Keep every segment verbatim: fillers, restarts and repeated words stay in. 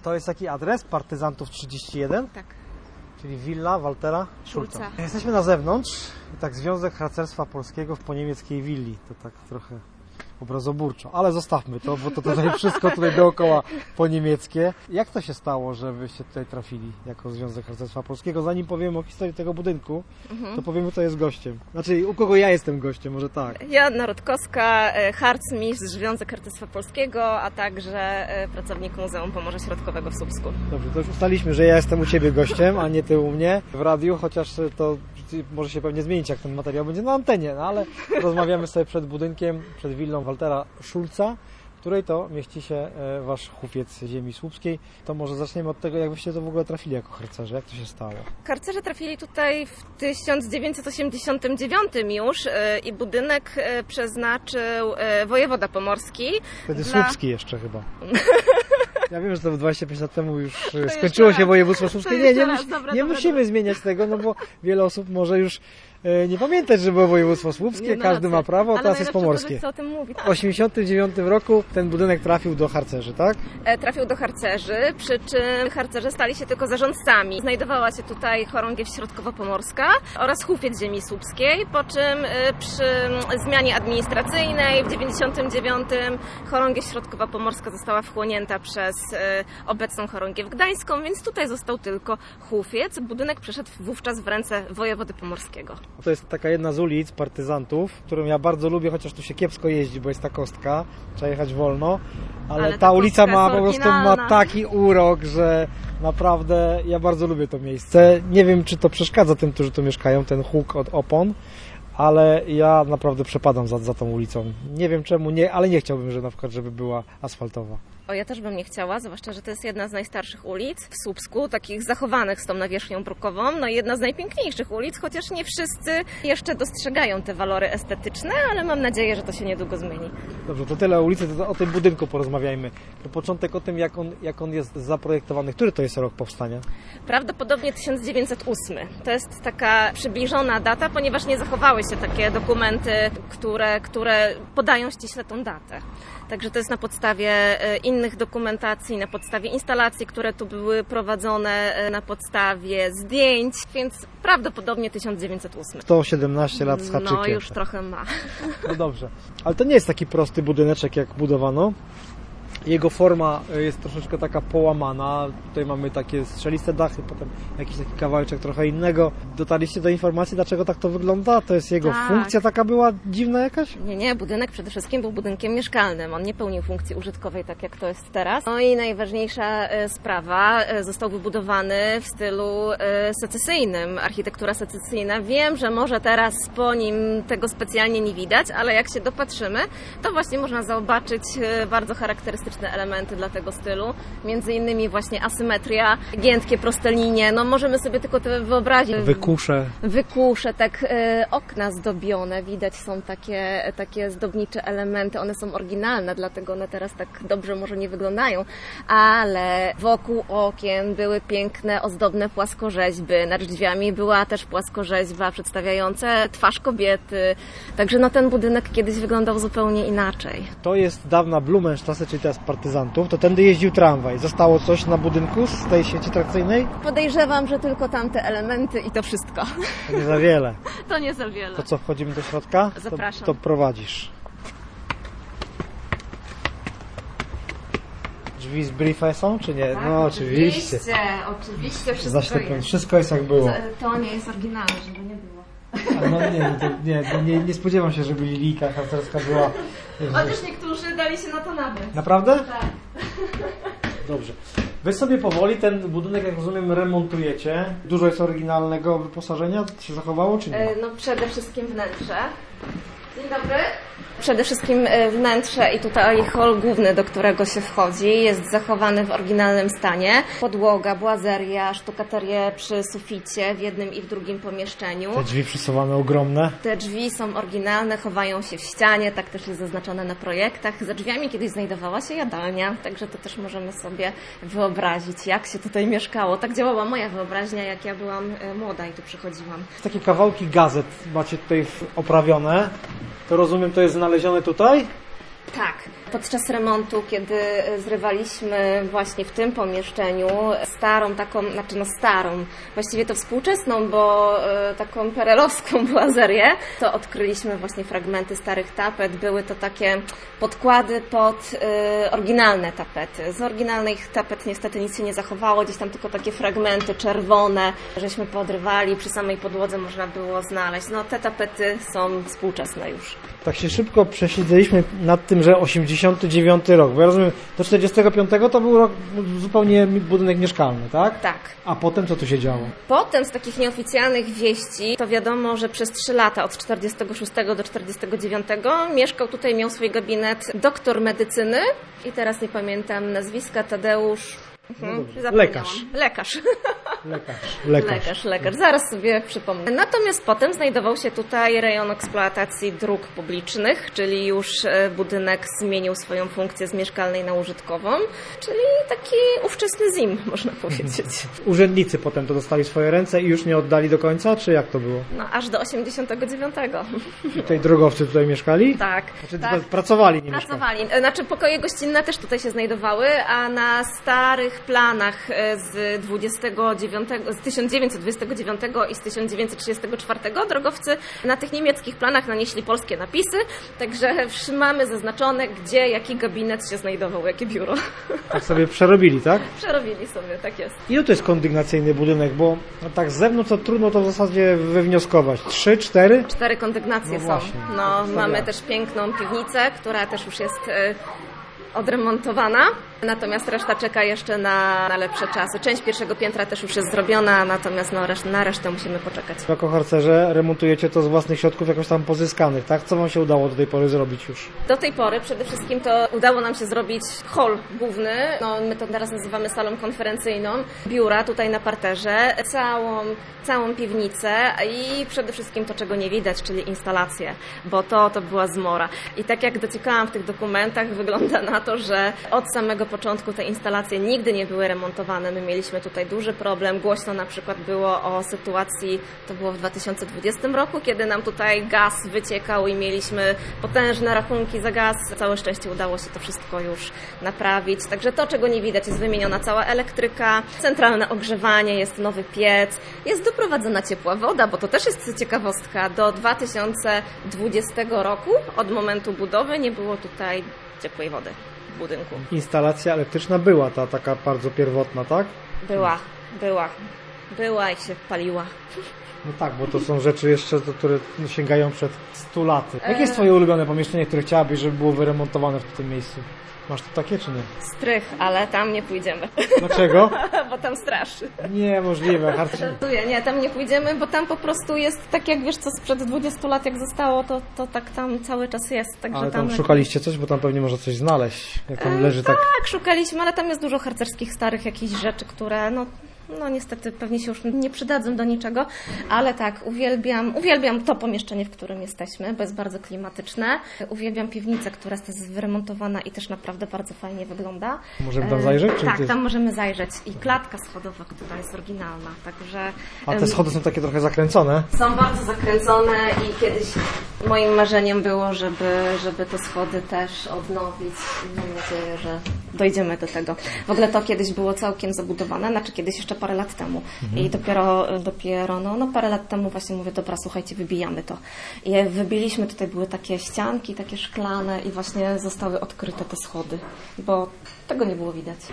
To jest taki adres? Partyzantów trzydzieści jeden? Tak. Czyli willa Waltera Schulza. Schulza. Jesteśmy na zewnątrz i tak Związek Harcerstwa Polskiego w poniemieckiej willi. To tak trochę obrazoburczo, ale zostawmy to, bo to tutaj wszystko tutaj dookoła po niemieckie. Jak to się stało, że wyście tutaj trafili jako Związek Harcerstwa Polskiego? Zanim powiemy o historii tego budynku, mhm. to powiemy, kto jest gościem. Znaczy, u kogo ja jestem gościem, może tak. Joanna Rutkowska, harcmistrz Związek Harcerstwa Polskiego, a także pracownik Muzeum Pomorza Środkowego w Słupsku. Dobrze, to już ustaliliśmy, że ja jestem u Ciebie gościem, a nie Ty u mnie w radiu, chociaż to może się pewnie zmienić, jak ten materiał będzie na antenie, no ale rozmawiamy sobie przed budynkiem, przed willą Waltera Schulza, w której to mieści się Wasz hufiec ziemi słupskiej. To może zaczniemy od tego, jak Wyście to w ogóle trafili jako harcerze, jak to się stało? Harcerze trafili tutaj w tysiąc dziewięćset osiemdziesiątym dziewiątym już i budynek przeznaczył wojewoda pomorski. Wtedy dla... słupski jeszcze chyba. Ja wiem, że to dwadzieścia pięć lat temu już to skończyło się województwo słupskie. Nie, nie, mus, dobra, nie dobra, musimy dobra. zmieniać tego, no bo wiele osób może już e, nie pamiętać, że było województwo słupskie, nie, no, każdy ma prawo, a teraz jest pomorskie. O tym mówi, tak. W osiemdziesiątym dziewiątym roku ten budynek trafił do harcerzy, tak? E, trafił do harcerzy, przy czym harcerze stali się tylko zarządcami. Znajdowała się tutaj chorągiew środkowo-pomorska oraz hufiec ziemi słupskiej, po czym e, przy zmianie administracyjnej w dziewięćdziesiątym dziewiątym chorągiew środkowo-pomorska została wchłonięta przez e, obecną chorągiew gdańską, więc tutaj został tylko hufiec. Budynek przeszedł wówczas w ręce wojewody pomorskiego. To jest taka jedna z ulic partyzantów, którą ja bardzo lubię, chociaż tu się kiepsko jeździ, bo jest ta kostka, trzeba jechać wolno, ale, ale ta, ta ulica ma po prostu ma taki urok, że naprawdę ja bardzo lubię to miejsce. Nie wiem, czy to przeszkadza tym, którzy tu mieszkają, ten huk od opon, ale ja naprawdę przepadam za, za tą ulicą. Nie wiem czemu, nie, ale nie chciałbym, że na przykład, żeby była asfaltowa. O, ja też bym nie chciała, zwłaszcza, że to jest jedna z najstarszych ulic w Słupsku, takich zachowanych z tą nawierzchnią brukową, no i jedna z najpiękniejszych ulic, chociaż nie wszyscy jeszcze dostrzegają te walory estetyczne, ale mam nadzieję, że to się niedługo zmieni. Dobrze, to tyle o ulicy, to o tym budynku porozmawiajmy. To początek o tym, jak on, jak on jest zaprojektowany. Który to jest rok powstania? Prawdopodobnie tysiąc dziewięćset ósmy. To jest taka przybliżona data, ponieważ nie zachowały się takie dokumenty, które, które podają ściśle tą datę. Także to jest na podstawie innych dokumentacji, na podstawie instalacji, które tu były prowadzone, na podstawie zdjęć, więc prawdopodobnie tysiąc dziewięćset ósmy. sto siedemnaście lat z haczykiem. No już trochę ma. No dobrze, ale to nie jest taki prosty budyneczek, jak budowano. Jego forma jest troszeczkę taka połamana. Tutaj mamy takie strzeliste dachy, potem jakiś taki kawałeczek trochę innego. Dotarliście do informacji, dlaczego tak to wygląda? To jest jego tak. funkcja taka była dziwna jakaś? Nie, nie. Budynek przede wszystkim był budynkiem mieszkalnym. On nie pełnił funkcji użytkowej tak jak to jest teraz. No i najważniejsza sprawa, został wybudowany w stylu secesyjnym. Architektura secesyjna. Wiem, że może teraz po nim tego specjalnie nie widać, ale jak się dopatrzymy, to właśnie można zobaczyć bardzo charakterystyczne elementy dla tego stylu, między innymi właśnie asymetria, giętkie, proste linie, no możemy sobie tylko to wyobrazić. Wykusze. Wykusze, tak, y, okna zdobione, widać są takie, takie zdobnicze elementy, one są oryginalne, dlatego one teraz tak dobrze może nie wyglądają, ale wokół okien były piękne, ozdobne płaskorzeźby, nad drzwiami była też płaskorzeźba przedstawiająca twarz kobiety, także no ten budynek kiedyś wyglądał zupełnie inaczej. To jest dawna Blumenstraße, czyli teraz partyzantów, to tędy jeździł tramwaj. Zostało coś na budynku z tej sieci trakcyjnej? Podejrzewam, że tylko tamte elementy i to wszystko. To nie za wiele. To nie za wiele. To co, wchodzimy do środka? Zapraszam. To, to prowadzisz. Drzwi z briefy są, czy nie? Tak, no oczywiście. Oczywiście, oczywiście wszystko jest. Wszystko jest jak było. To nie jest oryginalne, żeby nie było. No nie, to nie, nie, nie spodziewam się, żeby linijka harcerska była. Chociaż niektórzy dali się na to nabrać. Naprawdę? Tak. Dobrze. Wy sobie powoli ten budynek, jak rozumiem, remontujecie. Dużo jest oryginalnego wyposażenia? się zachowało, czy nie? No przede wszystkim wnętrze. Dzień dobry. Przede wszystkim wnętrze i tutaj hol główny, do którego się wchodzi, jest zachowany w oryginalnym stanie. Podłoga, błazeria, sztukaterie przy suficie w jednym i w drugim pomieszczeniu. Te drzwi przesuwane ogromne. Te drzwi są oryginalne, chowają się w ścianie, tak też jest zaznaczone na projektach. Za drzwiami kiedyś znajdowała się jadalnia, także to też możemy sobie wyobrazić, jak się tutaj mieszkało. Tak działała moja wyobraźnia, jak ja byłam młoda i tu przychodziłam. Takie kawałki gazet macie tutaj oprawione. To rozumiem, to jest znalezione tutaj? Tak. Podczas remontu, kiedy zrywaliśmy właśnie w tym pomieszczeniu starą taką, znaczy no starą, właściwie to współczesną, bo y, taką perelowską boazerię, to odkryliśmy właśnie fragmenty starych tapet. Były to takie podkłady pod y, oryginalne tapety. Z oryginalnych tapet niestety nic się nie zachowało, gdzieś tam tylko takie fragmenty czerwone, żeśmy podrywali, przy samej podłodze można było znaleźć. No te tapety są współczesne już. Tak się szybko przesiedziliśmy nad tym, że osiemdziesiąty dziewiąty rok, bo ja rozumiem, do czterdziestego piątego to był rok zupełnie budynek mieszkalny, tak? Tak. A potem co tu się działo? Potem z takich nieoficjalnych wieści to wiadomo, że przez trzy lata, od czterdziestego szóstego do czterdziestego dziewiątego mieszkał tutaj, miał swój gabinet doktor medycyny i teraz nie pamiętam nazwiska, Tadeusz... Mhm. No lekarz. Lekarz. Lekarz. Lekarz. Lekarz, lekarz. Zaraz sobie przypomnę. Natomiast potem znajdował się tutaj rejon eksploatacji dróg publicznych, czyli już budynek zmienił swoją funkcję z mieszkalnej na użytkową, czyli taki ówczesny Z I M, można powiedzieć. Urzędnicy potem to dostali w swoje ręce i już nie oddali do końca, czy jak to było? No aż do osiemdziesiątego dziewiątego. I tutaj drogowcy tutaj mieszkali? Tak. Znaczy tak. pracowali, nie Pracowali. mieszkali. Znaczy pokoje gościnne też tutaj się znajdowały, a na starych planach z, dwudziestego dziewiątego, z tysiąc dziewięćset dwudziestego dziewiątego i z tysiąc dziewięćset trzydziestego czwartego drogowcy na tych niemieckich planach nanieśli polskie napisy, także mamy zaznaczone, gdzie jaki gabinet się znajdował, jakie biuro. Tak sobie przerobili, tak? Przerobili sobie, tak jest. Ile to jest kondygnacyjny budynek? Bo no tak z zewnątrz to trudno to w zasadzie wywnioskować. Trzy, cztery? Cztery kondygnacje no są. Właśnie. No, mamy też piękną piwnicę, która też już jest odremontowana, natomiast reszta czeka jeszcze na, na lepsze czasy. Część pierwszego piętra też już jest zrobiona, natomiast no, reszt, na resztę musimy poczekać. Jako harcerze remontujecie to z własnych środków jakoś tam pozyskanych, tak? Co Wam się udało do tej pory zrobić już? Do tej pory przede wszystkim to udało nam się zrobić hol główny, no, my to teraz nazywamy salą konferencyjną, biura tutaj na parterze, całą, całą piwnicę i przede wszystkim to, czego nie widać, czyli instalację, bo to, to była zmora. I tak jak dociekałam w tych dokumentach, wygląda na to, że od samego początku te instalacje nigdy nie były remontowane. My mieliśmy tutaj duży problem. Głośno na przykład było o sytuacji, to było w dwa tysiące dwudziestym roku, kiedy nam tutaj gaz wyciekał i mieliśmy potężne rachunki za gaz. Całe szczęście udało się to wszystko już naprawić. Także to, czego nie widać, jest wymieniona cała elektryka, centralne ogrzewanie, jest nowy piec, jest doprowadzona ciepła woda, bo to też jest ciekawostka. Do dwa tysiące dwudziestego roku, od momentu budowy, nie było tutaj ciepłej wody w budynku. Instalacja elektryczna była ta taka bardzo pierwotna, tak? Była, była. Była i się paliła. No tak, bo to są rzeczy jeszcze, które sięgają przed stu laty. Jakie jest Twoje ulubione pomieszczenie, które chciałabyś, żeby było wyremontowane w tym miejscu? Masz tu takie, czy nie? Strych, ale tam nie pójdziemy. Dlaczego? Bo tam straszy. Niemożliwe. Harcer... Nie, tam nie pójdziemy, bo tam po prostu jest tak jak wiesz, co sprzed dwudziestu lat jak zostało, to, to tak tam cały czas jest. Także ale tam, tam szukaliście coś, bo tam pewnie można coś znaleźć. Jak tam leży e, tak... tak, szukaliśmy, ale tam jest dużo harcerskich starych jakichś rzeczy, które no... No niestety pewnie się już nie przydadzą do niczego, ale tak, uwielbiam, uwielbiam to pomieszczenie, w którym jesteśmy, bo jest bardzo klimatyczne. Uwielbiam piwnicę, która jest wyremontowana i też naprawdę bardzo fajnie wygląda. Możemy tam zajrzeć? E, czy tak, ty... tam możemy zajrzeć. I klatka schodowa, która jest oryginalna, także... A te schody są takie trochę zakręcone? Są bardzo zakręcone i kiedyś moim marzeniem było, żeby, żeby te schody też odnowić. Mam nadzieję, że dojdziemy do tego. W ogóle to kiedyś było całkiem zabudowane, znaczy kiedyś jeszcze parę lat temu. Mhm. I dopiero, dopiero no, no parę lat temu właśnie mówię, dobra, słuchajcie, wybijamy to. I wybiliśmy, tutaj były takie ścianki, takie szklane i właśnie zostały odkryte te schody, bo tego nie było widać.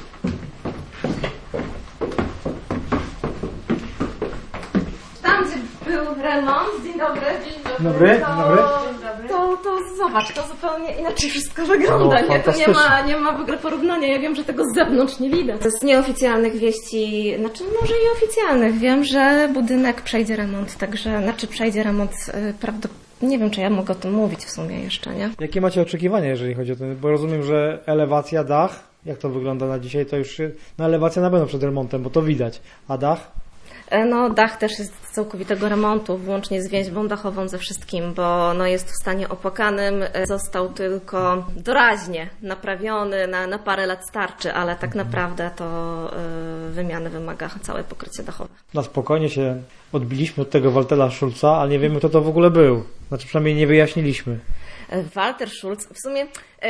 Tam, gdzie był remont, dzień dobry. Dzień dobry. To, dobry. To, to zobacz, to zupełnie inaczej wszystko wygląda. No, nie? To nie ma, nie ma w ogóle porównania. Ja wiem, że tego z zewnątrz nie widać. Z nieoficjalnych wieści, znaczy może i oficjalnych, wiem, że budynek przejdzie remont, także, znaczy przejdzie remont yy, prawdopodobnie. Nie wiem, czy ja mogę o tym mówić w sumie jeszcze, nie? Jakie macie oczekiwania, jeżeli chodzi o to? Bo rozumiem, że elewacja, dach, jak to wygląda na dzisiaj, to już no elewacja na pewno przed remontem, bo to widać. A dach? No dach też jest całkowitego remontu, włącznie z więźbą dachową, ze wszystkim, bo no, jest w stanie opłakanym. Został tylko doraźnie naprawiony, na, na parę lat starczy, ale tak naprawdę to yy, wymiany wymaga całe pokrycie dachowe. Na spokojnie się odbiliśmy od tego Waltera Schulza, ale nie wiemy, kto to w ogóle był. Znaczy przynajmniej nie wyjaśniliśmy. Walter Schulz, w sumie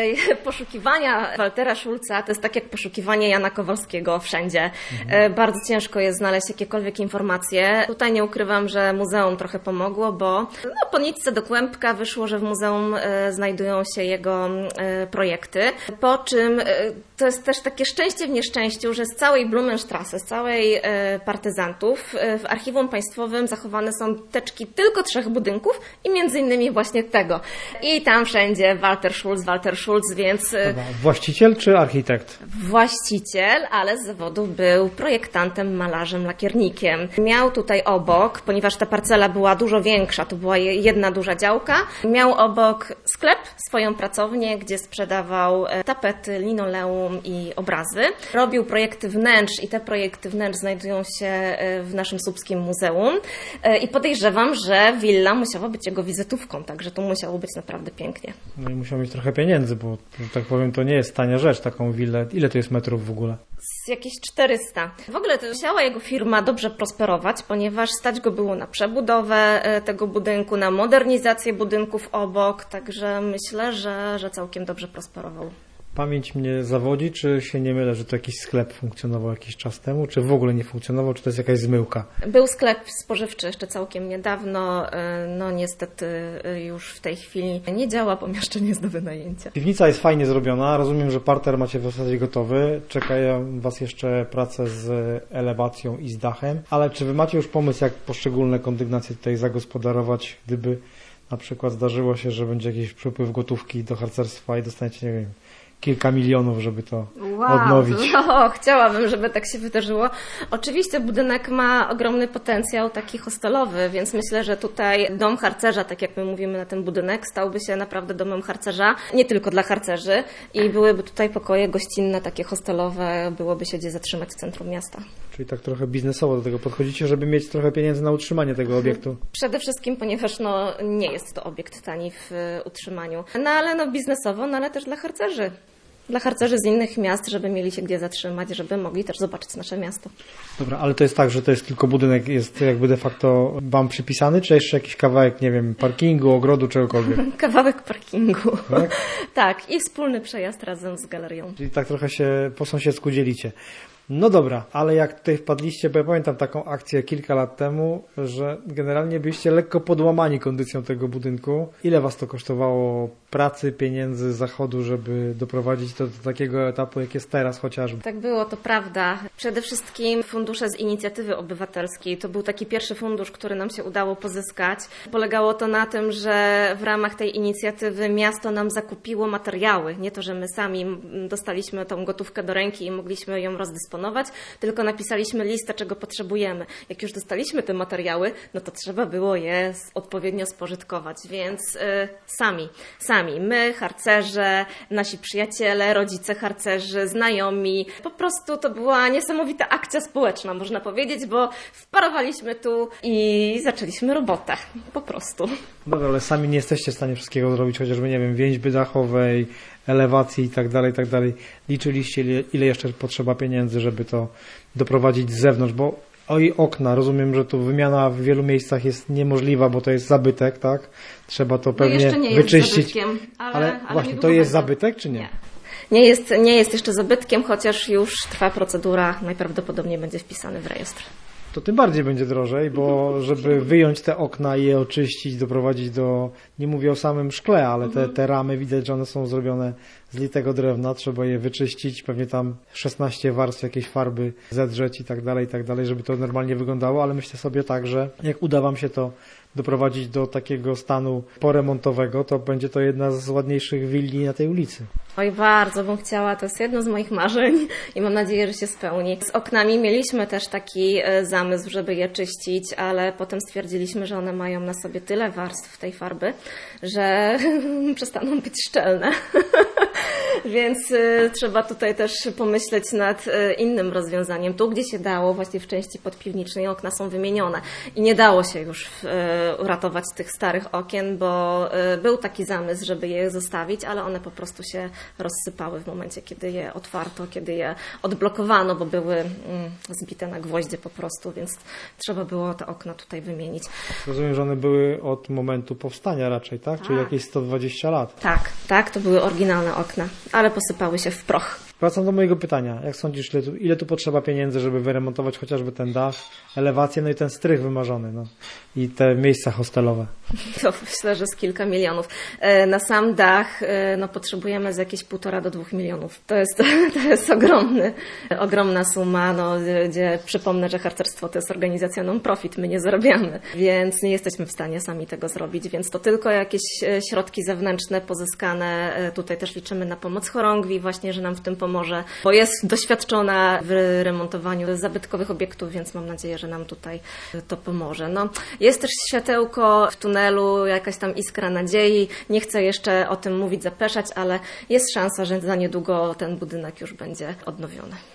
poszukiwania Waltera Schulza to jest tak jak poszukiwanie Jana Kowalskiego wszędzie. Mhm. Bardzo ciężko jest znaleźć jakiekolwiek informacje. Tutaj nie ukrywam, że muzeum trochę pomogło, bo no, po nitce do kłębka wyszło, że w muzeum znajdują się jego projekty. Po czym to jest też takie szczęście w nieszczęściu, że z całej Blumenstrasse, z całej partyzantów w Archiwum Państwowym zachowane są teczki tylko trzech budynków i między innymi właśnie tego. I tam wszędzie Walter Schulz, Walter Schulz, więc... Dobra. Właściciel czy architekt? Właściciel, ale z zawodu był projektantem, malarzem, lakiernikiem. Miał tutaj obok, ponieważ ta parcela była dużo większa, to była jedna duża działka, miał obok sklep, swoją pracownię, gdzie sprzedawał tapety, linoleum i obrazy. Robił projekty wnętrz i te projekty wnętrz znajdują się w naszym Słupskim Muzeum i podejrzewam, że willa musiała być jego wizytówką, także to musiało być naprawdę pięknie. No i musiał mieć trochę pieniędzy, bo, że tak powiem, to nie jest tania rzecz, taką willę. Ile to jest metrów w ogóle? Z jakieś czterysta. W ogóle to musiała jego firma dobrze prosperować, ponieważ stać go było na przebudowę tego budynku, na modernizację budynków obok, także myślę, że, że całkiem dobrze prosperował. Pamięć mnie zawodzi, czy się nie mylę, że to jakiś sklep funkcjonował jakiś czas temu, czy w ogóle nie funkcjonował, czy to jest jakaś zmyłka? Był sklep spożywczy jeszcze całkiem niedawno, no niestety już w tej chwili nie działa, pomieszczenie jest do wynajęcia. Piwnica jest fajnie zrobiona, rozumiem, że parter macie w zasadzie gotowy, czekają Was jeszcze prace z elewacją i z dachem, ale czy Wy macie już pomysł, jak poszczególne kondygnacje tutaj zagospodarować, gdyby na przykład zdarzyło się, że będzie jakiś przepływ gotówki do harcerstwa i dostaniecie, nie wiem, kilka milionów, żeby to wow, odnowić. No, chciałabym, żeby tak się wydarzyło. Oczywiście budynek ma ogromny potencjał taki hostelowy, więc myślę, że tutaj dom harcerza, tak jak my mówimy na ten budynek, stałby się naprawdę domem harcerza, nie tylko dla harcerzy i byłyby tutaj pokoje gościnne, takie hostelowe, byłoby się gdzie zatrzymać w centrum miasta. Czyli tak trochę biznesowo do tego podchodzicie, żeby mieć trochę pieniędzy na utrzymanie tego obiektu? Przede wszystkim, ponieważ no, nie jest to obiekt tani w utrzymaniu. No ale no, biznesowo, no ale też dla harcerzy. Dla harcerzy z innych miast, żeby mieli się gdzie zatrzymać, żeby mogli też zobaczyć nasze miasto. Dobra, ale to jest tak, że to jest tylko budynek, jest jakby de facto Wam przypisany, czy jeszcze jakiś kawałek, nie wiem, parkingu, ogrodu, czegokolwiek? Kawałek parkingu. Tak? Tak, i wspólny przejazd razem z galerią. Czyli tak trochę się po sąsiedzku dzielicie. No dobra, ale jak tutaj wpadliście, bo ja pamiętam taką akcję kilka lat temu, że generalnie byliście lekko podłamani kondycją tego budynku. Ile Was to kosztowało pracy, pieniędzy, zachodu, żeby doprowadzić to do takiego etapu, jak jest teraz chociażby? Tak było, to prawda. Przede wszystkim fundusze z inicjatywy obywatelskiej. To był taki pierwszy fundusz, który nam się udało pozyskać. Polegało to na tym, że w ramach tej inicjatywy miasto nam zakupiło materiały. Nie to, że my sami dostaliśmy tą gotówkę do ręki i mogliśmy ją rozdysponować, tylko napisaliśmy listę, czego potrzebujemy. Jak już dostaliśmy te materiały, no to trzeba było je odpowiednio spożytkować, więc y, sami, sami, my, harcerze, nasi przyjaciele, rodzice harcerzy, znajomi, po prostu to była niesamowita akcja społeczna, można powiedzieć, bo wparowaliśmy tu i zaczęliśmy robotę, po prostu. Dobra, ale sami nie jesteście w stanie wszystkiego zrobić, chociażby, nie wiem, więźby dachowej, elewacji i tak dalej, i tak dalej. Liczyliście, ile, ile jeszcze potrzeba pieniędzy, żeby to doprowadzić z zewnątrz, bo oj, okna, rozumiem, że tu wymiana w wielu miejscach jest niemożliwa, bo to jest zabytek, tak? Trzeba to pewnie no jeszcze nie wyczyścić. Jest zabytkiem, ale, ale, ale właśnie, to jest będzie. Zabytek, czy nie? Nie. Nie jest, nie jest jeszcze zabytkiem, chociaż już trwa procedura, najprawdopodobniej będzie wpisany w rejestr. To tym bardziej będzie drożej, bo żeby wyjąć te okna i je oczyścić, doprowadzić do, nie mówię o samym szkle, ale te, te ramy, widać, że one są zrobione z litego drewna, trzeba je wyczyścić, pewnie tam szesnaście warstw jakiejś farby zedrzeć i tak dalej, i tak dalej, żeby to normalnie wyglądało, ale myślę sobie tak, że jak uda Wam się to doprowadzić do takiego stanu poremontowego, to będzie to jedna z ładniejszych willi na tej ulicy. Oj, bardzo bym chciała, to jest jedno z moich marzeń i mam nadzieję, że się spełni. Z oknami mieliśmy też taki zamysł, żeby je czyścić, ale potem stwierdziliśmy, że one mają na sobie tyle warstw tej farby, że przestaną być szczelne. Więc y, trzeba tutaj też pomyśleć nad y, innym rozwiązaniem. Tu, gdzie się dało, właśnie w części podpiwnicznej okna są wymienione i nie dało się już y, uratować tych starych okien, bo y, był taki zamysł, żeby je zostawić, ale one po prostu się rozsypały w momencie, kiedy je otwarto, kiedy je odblokowano, bo były y, zbite na gwoździe po prostu, więc trzeba było te okna tutaj wymienić. Rozumiem, że one były od momentu powstania raczej, tak? tak. Czyli jakieś sto dwadzieścia lat. Tak, tak, to były oryginalne okna, ale posypały się w proch. Wracam do mojego pytania. Jak sądzisz, ile tu, ile tu potrzeba pieniędzy, żeby wyremontować chociażby ten dach, elewację, no i ten strych wymarzony, no i te miejsca hostelowe? To myślę, że z kilka milionów. Na sam dach no, potrzebujemy z jakieś półtora do dwóch milionów. To jest, to jest ogromny, ogromna suma, no, gdzie przypomnę, że harcerstwo to jest organizacja non-profit, my nie zarabiamy, więc nie jesteśmy w stanie sami tego zrobić, więc to tylko jakieś środki zewnętrzne pozyskane. Tutaj też liczymy na pomoc chorągwi właśnie, że nam w tym pomoże, bo jest doświadczona w remontowaniu zabytkowych obiektów, więc mam nadzieję, że nam tutaj to pomoże. No, jest też światełko w tunelu, jakaś tam iskra nadziei. Nie chcę jeszcze o tym mówić, zapeszać, ale jest szansa, że za niedługo ten budynek już będzie odnowiony.